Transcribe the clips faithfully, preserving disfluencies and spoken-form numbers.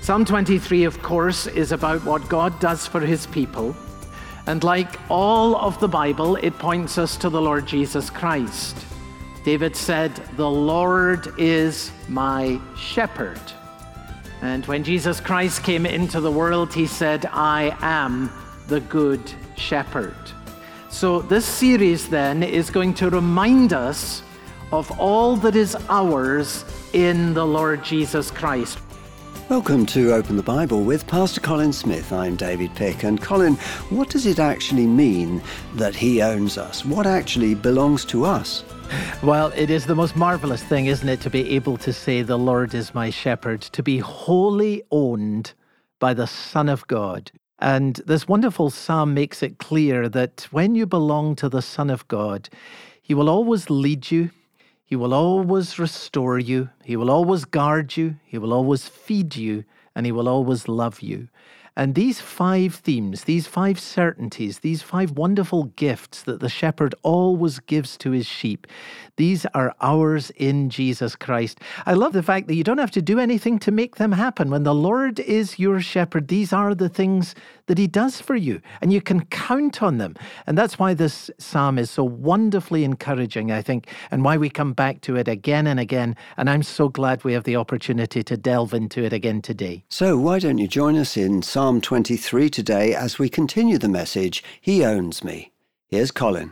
Psalm twenty-three, of course, is about what God does for his people. And like all of the Bible, it points us to the Lord Jesus Christ. David said, "The Lord is my shepherd." And when Jesus Christ came into the world, he said, "I am the good shepherd." So this series then is going to remind us of all that is ours in the Lord Jesus Christ. Welcome to Open the Bible with Pastor Colin Smith. I'm David Pick. And Colin, what does it actually mean that he owns us? What actually belongs to us? Well, it is the most marvelous thing, isn't it, to be able to say, "The Lord is my shepherd," to be wholly owned by the Son of God. And this wonderful psalm makes it clear that when you belong to the Son of God, he will always lead you. He will always restore you. He will always guard you. He will always feed you. And he will always love you. And these five themes, these five certainties, these five wonderful gifts that the shepherd always gives to his sheep, these are ours in Jesus Christ. I love the fact that you don't have to do anything to make them happen. When the Lord is your shepherd, these are the things that he does for you, and you can count on them. And that's why this psalm is so wonderfully encouraging, I think, and why we come back to it again and again. And I'm so glad we have the opportunity to delve into it again today. So why don't you join us in Psalm twenty-three today as we continue the message, "He Owns Me." Here's Colin.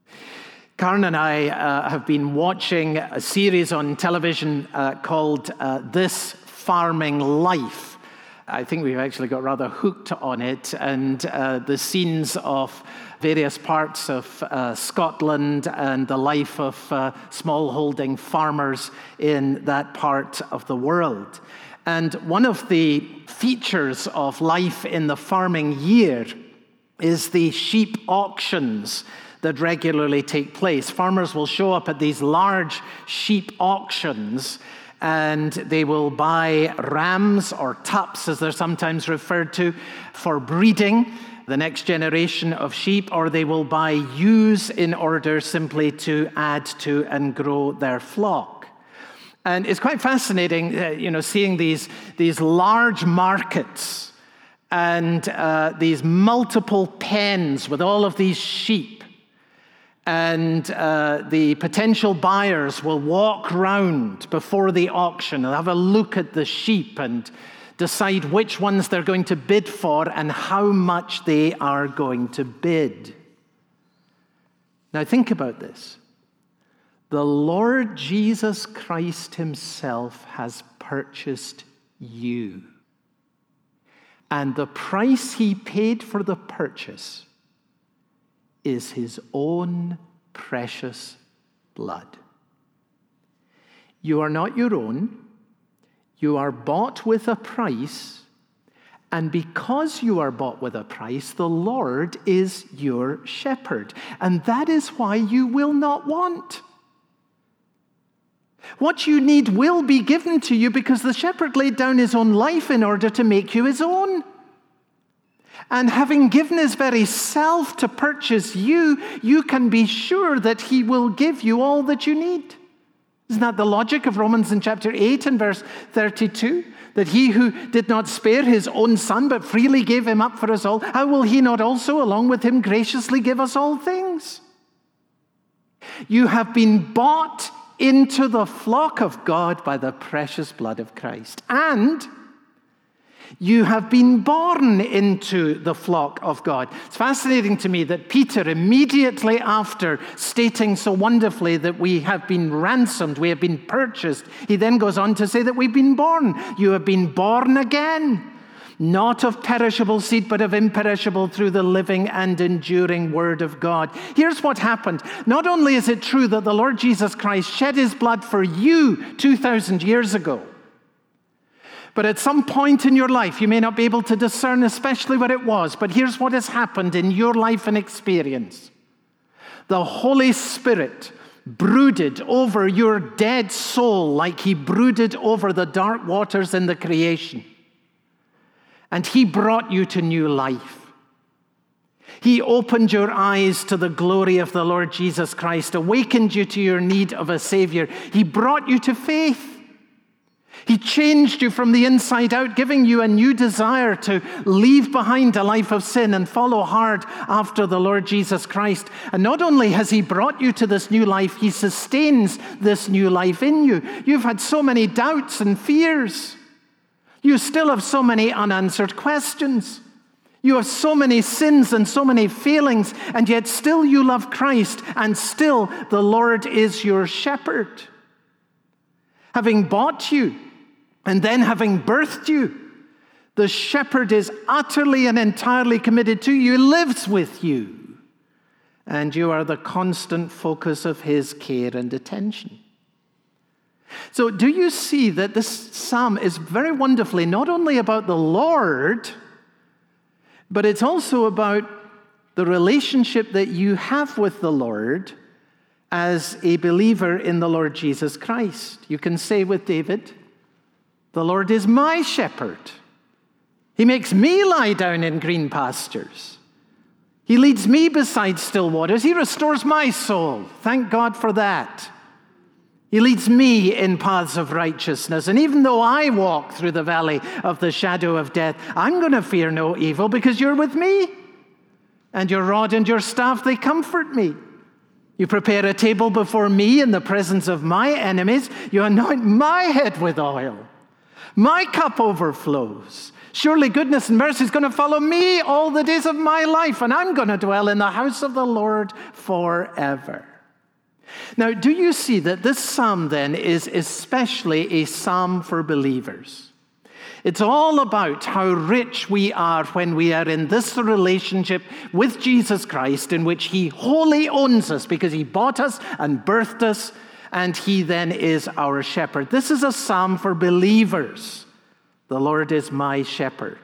Karen and I uh, have been watching a series on television uh, called uh, This Farming Life. I think we've actually got rather hooked on it, and uh, the scenes of various parts of uh, Scotland and the life of uh, smallholding farmers in that part of the world. And one of the features of life in the farming year is the sheep auctions that regularly take place. Farmers will show up at these large sheep auctions, and they will buy rams, or tups as they're sometimes referred to, for breeding the next generation of sheep, or they will buy ewes in order simply to add to and grow their flock. And it's quite fascinating, uh, you know, seeing these, these large markets and uh, these multiple pens with all of these sheep. And uh, the potential buyers will walk round before the auction and have a look at the sheep and decide which ones they're going to bid for and how much they are going to bid. Now think about this. The Lord Jesus Christ himself has purchased you. And the price he paid for the purchase is his own precious blood. You are not your own. You are bought with a price. And because you are bought with a price, the Lord is your shepherd. And that is why you will not want. What you need will be given to you because the shepherd laid down his own life in order to make you his own. And having given his very self to purchase you, you can be sure that he will give you all that you need. Isn't that the logic of Romans in chapter eight and verse thirty-two? That he who did not spare his own son, but freely gave him up for us all, how will he not also, along with him, graciously give us all things? You have been bought into the flock of God by the precious blood of Christ. And you have been born into the flock of God. It's fascinating to me that Peter, immediately after stating so wonderfully that we have been ransomed, we have been purchased, he then goes on to say that we've been born. You have been born again, not of perishable seed, but of imperishable, through the living and enduring word of God. Here's what happened. Not only is it true that the Lord Jesus Christ shed his blood for you two thousand years ago, but at some point in your life, you may not be able to discern especially what it was, but here's what has happened in your life and experience. The Holy Spirit brooded over your dead soul like he brooded over the dark waters in the creation. And he brought you to new life. He opened your eyes to the glory of the Lord Jesus Christ, awakened you to your need of a Savior. He brought you to faith. He changed you from the inside out, giving you a new desire to leave behind a life of sin and follow hard after the Lord Jesus Christ. And not only has he brought you to this new life, he sustains this new life in you. You've had so many doubts and fears. You still have so many unanswered questions. You have so many sins and so many failings, and yet still you love Christ, and still the Lord is your shepherd. Having bought you, and then having birthed you, the shepherd is utterly and entirely committed to you, lives with you, and you are the constant focus of his care and attention. So do you see that this psalm is very wonderfully not only about the Lord, but it's also about the relationship that you have with the Lord as a believer in the Lord Jesus Christ. You can say with David, "The Lord is my shepherd. He makes me lie down in green pastures. He leads me beside still waters. He restores my soul." Thank God for that. He leads me in paths of righteousness. And even though I walk through the valley of the shadow of death, I'm going to fear no evil because you're with me. And your rod and your staff, they comfort me. You prepare a table before me in the presence of my enemies. You anoint my head with oil. My cup overflows. Surely goodness and mercy is going to follow me all the days of my life, and I'm going to dwell in the house of the Lord forever. Now, do you see that this psalm then is especially a psalm for believers? It's all about how rich we are when we are in this relationship with Jesus Christ, in which he wholly owns us because he bought us and birthed us, and he then is our shepherd. This is a psalm for believers. The Lord is my shepherd.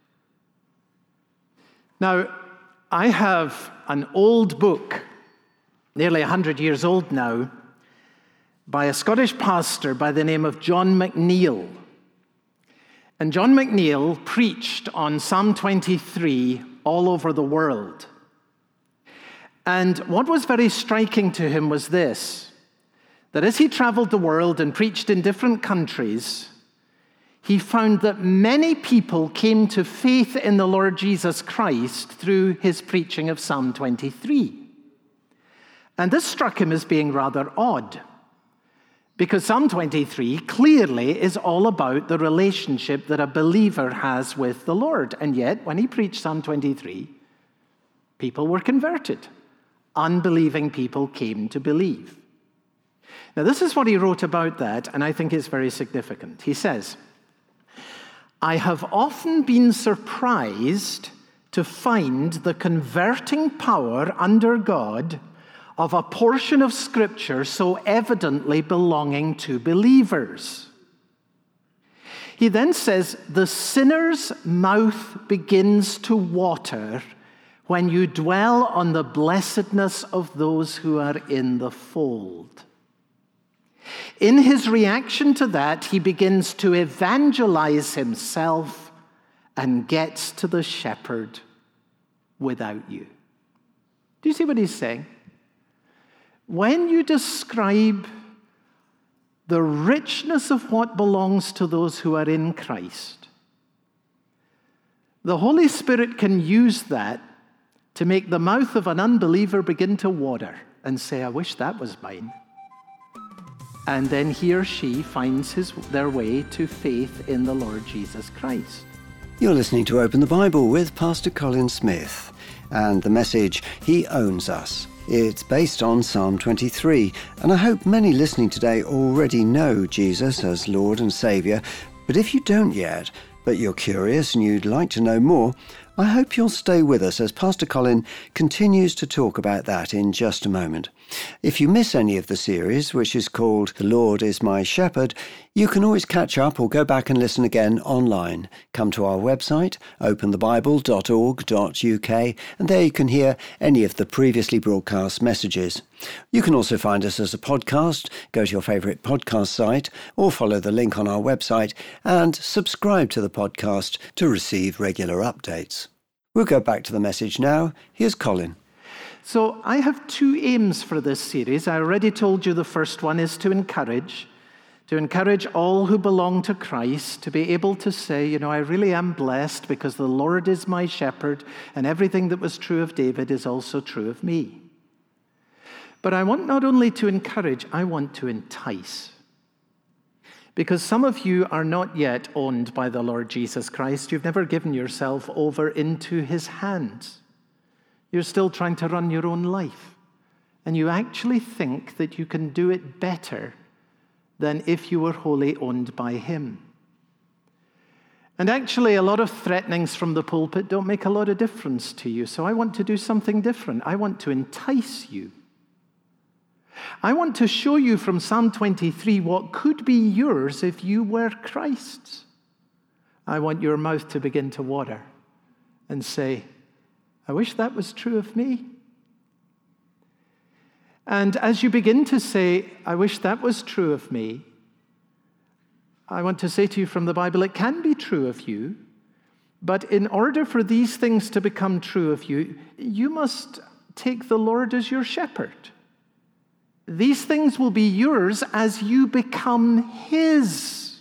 Now, I have an old book, nearly one hundred years old now, by a Scottish pastor by the name of John McNeill. And John McNeill preached on Psalm twenty-three all over the world. And what was very striking to him was this, that as he traveled the world and preached in different countries, he found that many people came to faith in the Lord Jesus Christ through his preaching of Psalm twenty-three. And this struck him as being rather odd, because Psalm twenty-three clearly is all about the relationship that a believer has with the Lord. And yet, when he preached Psalm twenty-three, people were converted. Unbelieving people came to believe. Now, this is what he wrote about that, and I think it's very significant. He says, "I have often been surprised to find the converting power under God of a portion of Scripture so evidently belonging to believers." He then says, "The sinner's mouth begins to water when you dwell on the blessedness of those who are in the fold." In his reaction to that, he begins to evangelize himself and gets to the shepherd without you. Do you see what he's saying? When you describe the richness of what belongs to those who are in Christ, the Holy Spirit can use that to make the mouth of an unbeliever begin to water and say, "I wish that was mine." And then he or she finds his, their way to faith in the Lord Jesus Christ. You're listening to Open the Bible with Pastor Colin Smith, and the message, He Owns Us. It's based on Psalm twenty-three, and I hope many listening today already know Jesus as Lord and Saviour, but if you don't yet, but you're curious and you'd like to know more, I hope you'll stay with us as Pastor Colin continues to talk about that in just a moment. If you miss any of the series, which is called The Lord is My Shepherd, you can always catch up or go back and listen again online. Come to our website, open the bible dot org dot U K, and there you can hear any of the previously broadcast messages. You can also find us as a podcast. Go to your favourite podcast site or follow the link on our website and subscribe to the podcast to receive regular updates. We'll go back to the message now. Here's Colin. So I have two aims for this series. I already told you the first one is to encourage. to encourage all who belong to Christ to be able to say, you know, I really am blessed because the Lord is my shepherd, and everything that was true of David is also true of me. But I want not only to encourage, I want to entice. Because some of you are not yet owned by the Lord Jesus Christ. You've never given yourself over into his hands. You're still trying to run your own life. And you actually think that you can do it better than if you were wholly owned by him. And actually, a lot of threatenings from the pulpit don't make a lot of difference to you. So I want to do something different. I want to entice you. I want to show you from Psalm twenty-three what could be yours if you were Christ's. I want your mouth to begin to water and say, I wish that was true of me. And as you begin to say, I wish that was true of me, I want to say to you from the Bible, it can be true of you, but in order for these things to become true of you, you must take the Lord as your shepherd. These things will be yours as you become his.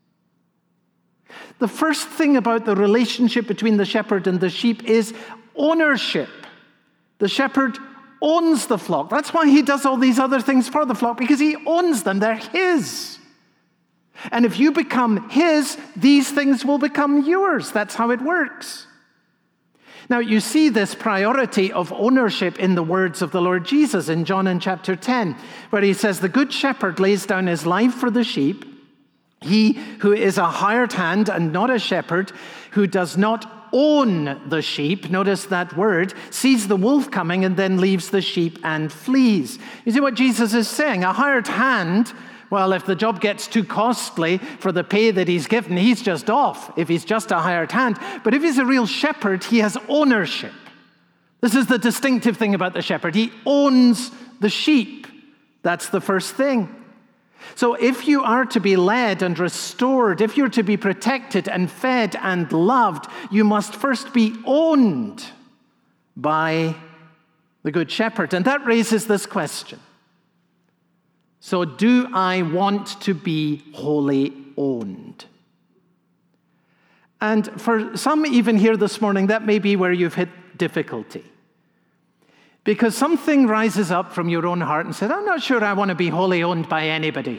The first thing about the relationship between the shepherd and the sheep is ownership. The shepherd owns the flock. That's why he does all these other things for the flock, because he owns them. They're his. And if you become his, these things will become yours. That's how it works. Now, you see this priority of ownership in the words of the Lord Jesus in John in chapter ten, where he says, the good shepherd lays down his life for the sheep. He who is a hired hand and not a shepherd, who does not own the sheep, notice that word, sees the wolf coming and then leaves the sheep and flees. You see what Jesus is saying? A hired hand, well, if the job gets too costly for the pay that he's given, he's just off, if he's just a hired hand. But if he's a real shepherd, he has ownership. This is the distinctive thing about the shepherd. He owns the sheep. That's the first thing. So if you are to be led and restored, if you're to be protected and fed and loved, you must first be owned by the Good Shepherd. And that raises this question. So do I want to be wholly owned? And for some even here this morning, that may be where you've hit difficulty. Because something rises up from your own heart and says, I'm not sure I want to be wholly owned by anybody.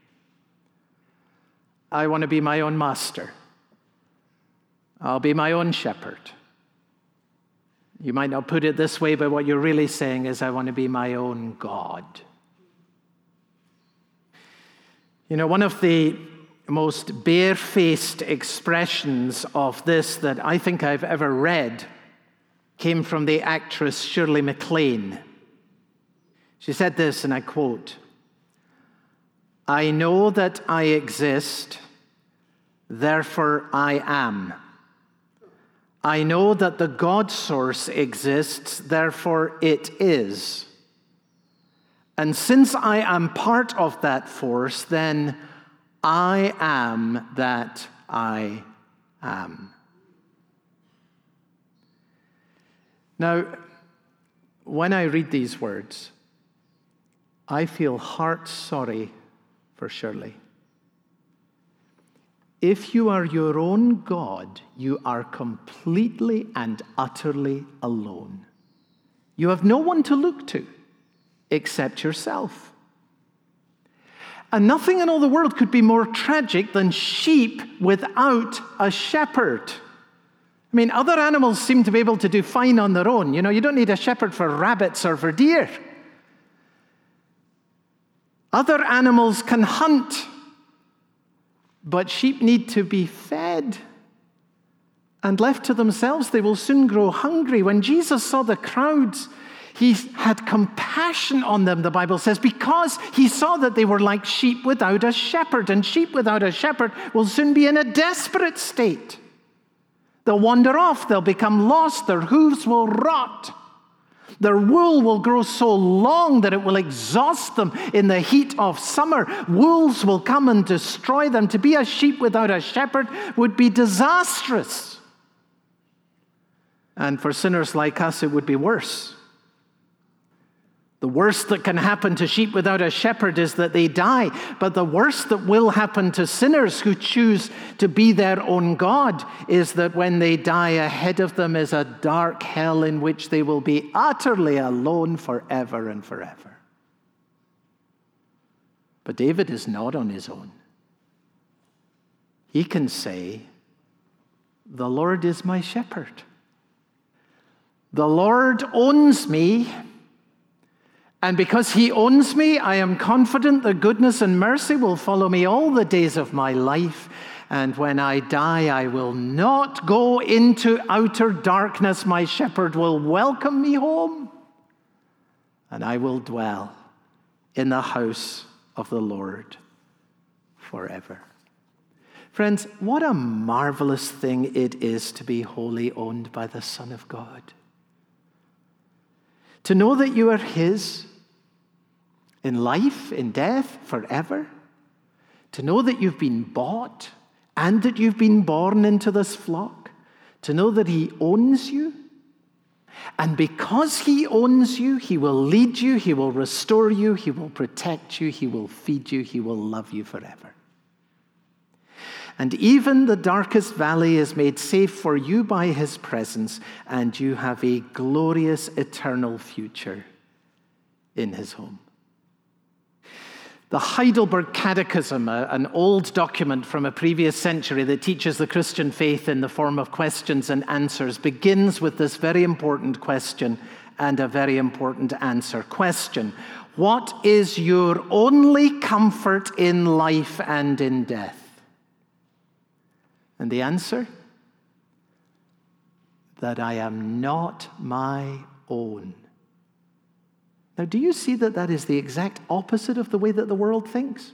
I want to be my own master. I'll be my own shepherd. You might not put it this way, but what you're really saying is, I want to be my own God. You know, one of the most barefaced expressions of this that I think I've ever read came from the actress Shirley MacLaine. She said this, and I quote, I know that I exist, therefore I am. I know that the God source exists, therefore it is. And since I am part of that force, then I am that I am. Now, when I read these words, I feel heart sorry for Shirley. If you are your own God, you are completely and utterly alone. You have no one to look to except yourself. And nothing in all the world could be more tragic than sheep without a shepherd. I mean, other animals seem to be able to do fine on their own. You know, you don't need a shepherd for rabbits or for deer. Other animals can hunt, but sheep need to be fed. And left to themselves, they will soon grow hungry. When Jesus saw the crowds, he had compassion on them, the Bible says, because he saw that they were like sheep without a shepherd. And sheep without a shepherd will soon be in a desperate state. They'll wander off, they'll become lost, their hooves will rot. Their wool will grow so long that it will exhaust them in the heat of summer. Wolves will come and destroy them. To be a sheep without a shepherd would be disastrous. And for sinners like us, it would be worse. The worst that can happen to sheep without a shepherd is that they die. But the worst that will happen to sinners who choose to be their own God is that when they die, ahead of them is a dark hell in which they will be utterly alone forever and forever. But David is not on his own. He can say, "The Lord is my shepherd. The Lord owns me. And because he owns me, I am confident that goodness and mercy will follow me all the days of my life. And when I die, I will not go into outer darkness. My shepherd will welcome me home, and I will dwell in the house of the Lord forever." Friends, what a marvelous thing it is to be wholly owned by the Son of God. To know that you are his in life, in death, forever. To know that you've been bought and that you've been born into this flock. To know that he owns you. And because he owns you, he will lead you, he will restore you, he will protect you, he will feed you, he will love you forever. And even the darkest valley is made safe for you by his presence, and you have a glorious eternal future in his home. The Heidelberg Catechism, an old document from a previous century that teaches the Christian faith in the form of questions and answers, begins with this very important question and a very important answer. Question: what is your only comfort in life and in death? And the answer? That I am not my own. Now, do you see that that is the exact opposite of the way that the world thinks?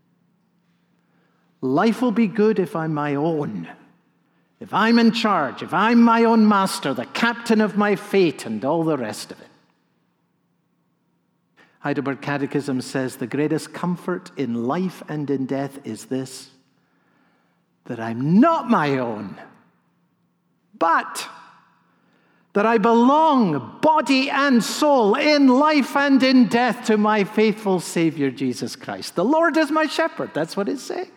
Life will be good if I'm my own. If I'm in charge, if I'm my own master, the captain of my fate, and all the rest of it. Heidelberg Catechism says the greatest comfort in life and in death is this: that I'm not my own, but that I belong, body and soul, in life and in death, to my faithful Savior, Jesus Christ. The Lord is my shepherd. That's what it's saying.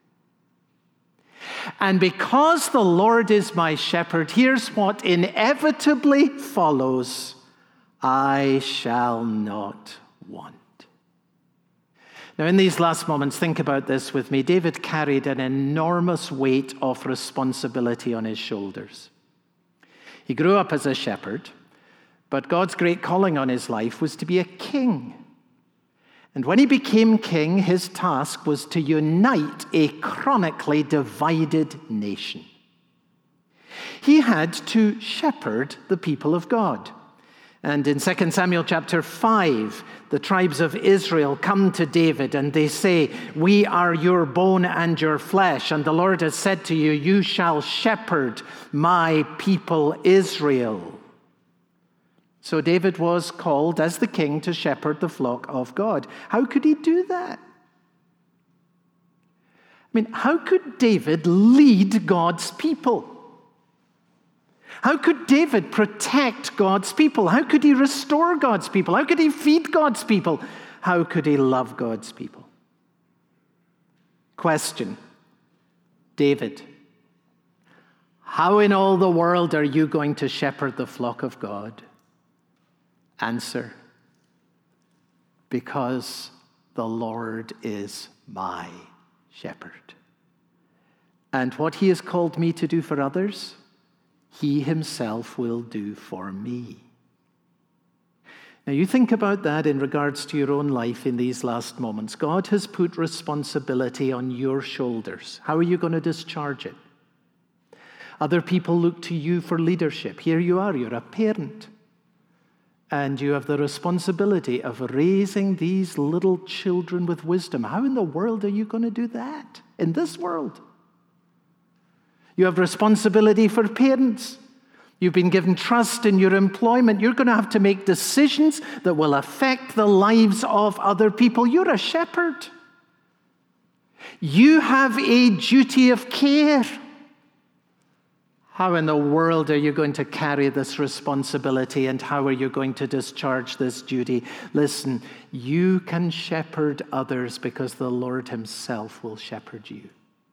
And because the Lord is my shepherd, here's what inevitably follows: I shall not want. Now, in these last moments, think about this with me. David carried an enormous weight of responsibility on his shoulders. He grew up as a shepherd, but God's great calling on his life was to be a king. And when he became king, his task was to unite a chronically divided nation. He had to shepherd the people of God. And in Second Samuel chapter five, the tribes of Israel come to David and they say, "We are your bone and your flesh, and the Lord has said to you, you shall shepherd my people Israel." So David was called as the king to shepherd the flock of God. How could he do that? I mean, how could David lead God's people? How could David protect God's people? How could he restore God's people? How could he feed God's people? How could he love God's people? Question: David, how in all the world are you going to shepherd the flock of God? Answer: because the Lord is my shepherd. And what he has called me to do for others, he himself will do for me. Now, you think about that in regards to your own life in these last moments. God has put responsibility on your shoulders. How are you going to discharge it? Other people look to you for leadership. Here you are, you're a parent. And you have the responsibility of raising these little children with wisdom. How in the world are you going to do that in this world? You have responsibility for parents. You've been given trust in your employment. You're going to have to make decisions that will affect the lives of other people. You're a shepherd. You have a duty of care. How in the world are you going to carry this responsibility, and how are you going to discharge this duty? Listen, you can shepherd others because the Lord himself will shepherd you.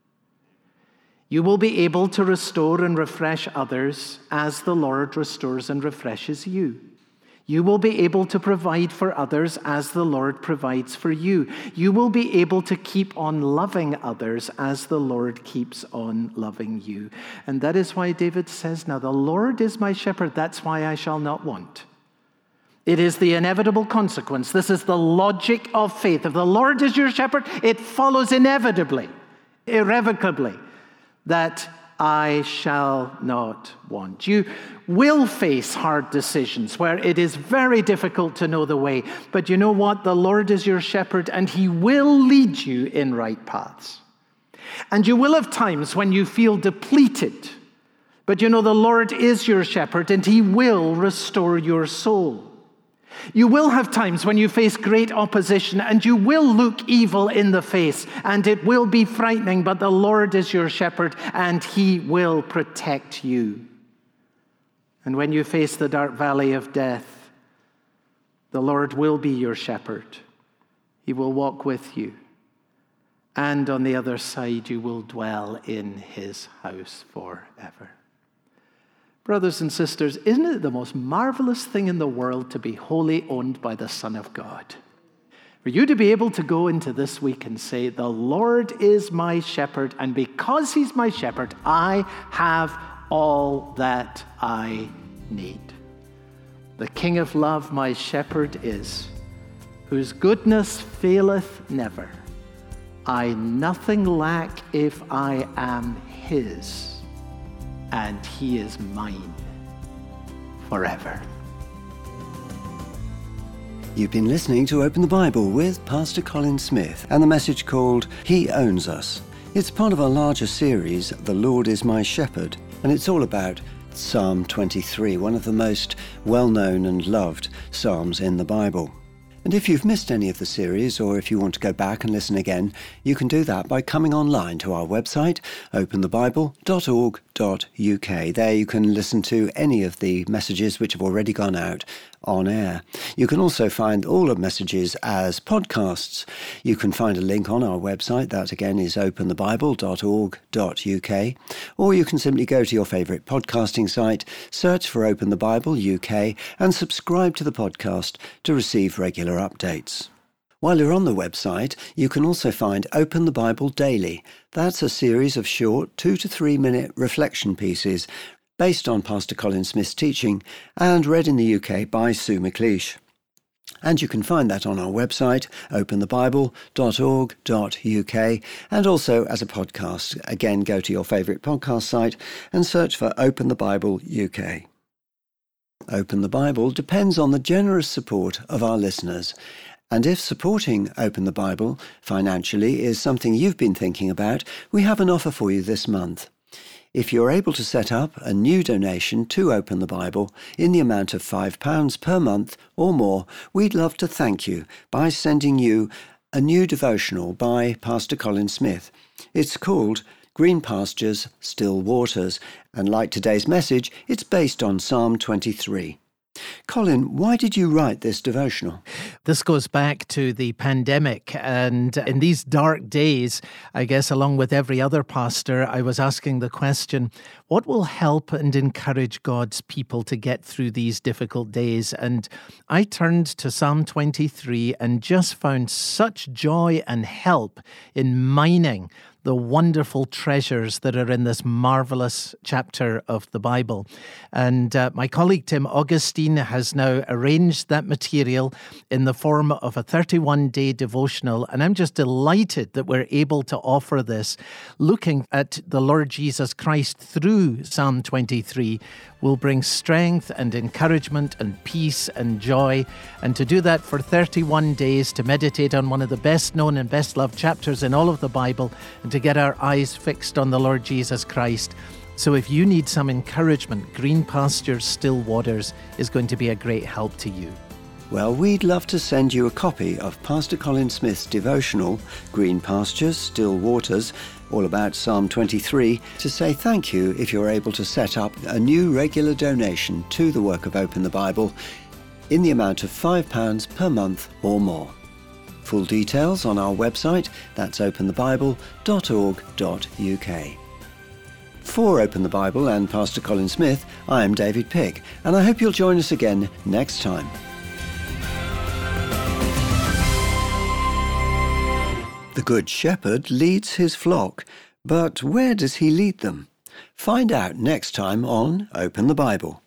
You will be able to restore and refresh others as the Lord restores and refreshes you. You will be able to provide for others as the Lord provides for you. You will be able to keep on loving others as the Lord keeps on loving you. And that is why David says, now the Lord is my shepherd, that's why I shall not want. It is the inevitable consequence. This is the logic of faith. If the Lord is your shepherd, it follows inevitably, irrevocably, that I shall not want. You will face hard decisions where it is very difficult to know the way. But you know what? The Lord is your shepherd, and he will lead you in right paths. And you will have times when you feel depleted. But you know the Lord is your shepherd, and he will restore your soul. You will have times when you face great opposition, and you will look evil in the face, and it will be frightening, but the Lord is your shepherd, and he will protect you. And when you face the dark valley of death, the Lord will be your shepherd. He will walk with you. And on the other side, you will dwell in his house forever. Brothers and sisters, isn't it the most marvelous thing in the world to be wholly owned by the Son of God? For you to be able to go into this week and say, the Lord is my shepherd, and because he's my shepherd, I have all that I need. The King of love my shepherd is, whose goodness faileth never. I nothing lack if I am his, and he is mine forever. You've been listening to Open the Bible with Pastor Colin Smith and the message called He Owns Us. It's part of a larger series, The Lord is My Shepherd, and it's all about Psalm twenty-three, one of the most well-known and loved psalms in the Bible. And if you've missed any of the series, or if you want to go back and listen again, you can do that by coming online to our website, open the bible dot org dot U K. There you can listen to any of the messages which have already gone out on air. You can also find all the messages as podcasts. You can find a link on our website. That again is open the bible dot org dot U K. Or you can simply go to your favourite podcasting site, search for Open the Bible U K, and subscribe to the podcast to receive regular updates. While you're on the website, you can also find Open the Bible Daily. That's a series of short two to three minute reflection pieces based on Pastor Colin Smith's teaching and read in the U K by Sue McLeish. And you can find that on our website, open the bible dot org dot U K, and also as a podcast. Again, go to your favourite podcast site and search for Open the Bible U K. Open the Bible depends on the generous support of our listeners. And if supporting Open the Bible financially is something you've been thinking about, we have an offer for you this month. If you're able to set up a new donation to Open the Bible in the amount of five pounds per month or more, we'd love to thank you by sending you a new devotional by Pastor Colin Smith. It's called Green Pastures, Still Waters, and like today's message, it's based on Psalm twenty-three. Colin, why did you write this devotional? This goes back to the pandemic, and in these dark days, I guess along with every other pastor, I was asking the question, what will help and encourage God's people to get through these difficult days? And I turned to Psalm twenty-three and just found such joy and help in mining the wonderful treasures that are in this marvelous chapter of the Bible. And uh, my colleague Tim Augustine has now arranged that material in the form of a thirty-one day devotional. And I'm just delighted that we're able to offer this, looking at the Lord Jesus Christ through Psalm twenty-three will bring strength and encouragement and peace and joy. And to do that for thirty-one days, to meditate on one of the best known and best loved chapters in all of the Bible, and to get our eyes fixed on the Lord Jesus Christ. So if you need some encouragement, Green Pastures, Still Waters is going to be a great help to you. Well, we'd love to send you a copy of Pastor Colin Smith's devotional, Green Pastures, Still Waters, all about Psalm twenty-three, to say thank you if you're able to set up a new regular donation to the work of Open the Bible in the amount of five pounds per month or more. Full details on our website, that's open the bible dot org dot U K. For Open the Bible and Pastor Colin Smith, I am David Pick, and I hope you'll join us again next time. The Good Shepherd leads his flock, but where does he lead them? Find out next time on Open the Bible.